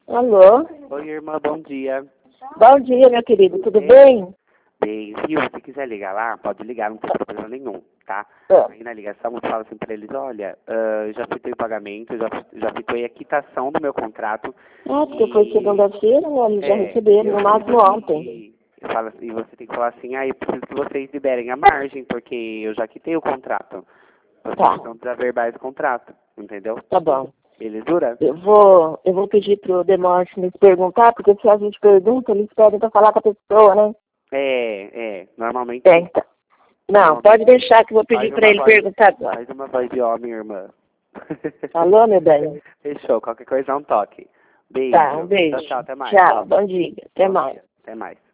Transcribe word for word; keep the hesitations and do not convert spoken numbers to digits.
Alô? Oi, irmã, bom dia. Bom dia, meu querido, tudo bem? Bem, viu? Se quiser ligar lá, pode ligar, não tem problema nenhum, tá? Ah, Aí na ligação você fala assim pra eles, olha, ah, já fitei o pagamento, já, já fitei a quitação do meu contrato. é, porque foi segunda-feira, né? Eles já É, receberam, no eu máximo preciso ontem. que, eu falo assim, e você tem que falar assim, ah, eu preciso que vocês liberem a margem, porque eu já quitei o contrato. Vocês Tá, estão desaverbar esse contrato, entendeu? tá bom. Belezura? Eu vou, eu vou pedir pro Demóstenes perguntar, porque se a gente pergunta, eles pedem pra falar com a pessoa, né? É, é, normalmente É, sim. então. Não, pode deixar que eu vou pedir Faz pra uma ele voz, perguntar agora. faz uma voz de homem, irmã. Alô, meu bem? Fechou, qualquer coisa é um toque. Tá, um Beijo. beijo. Tchau, tchau, até mais. Tchau, bom dia. Até Bom mais. dia, até mais.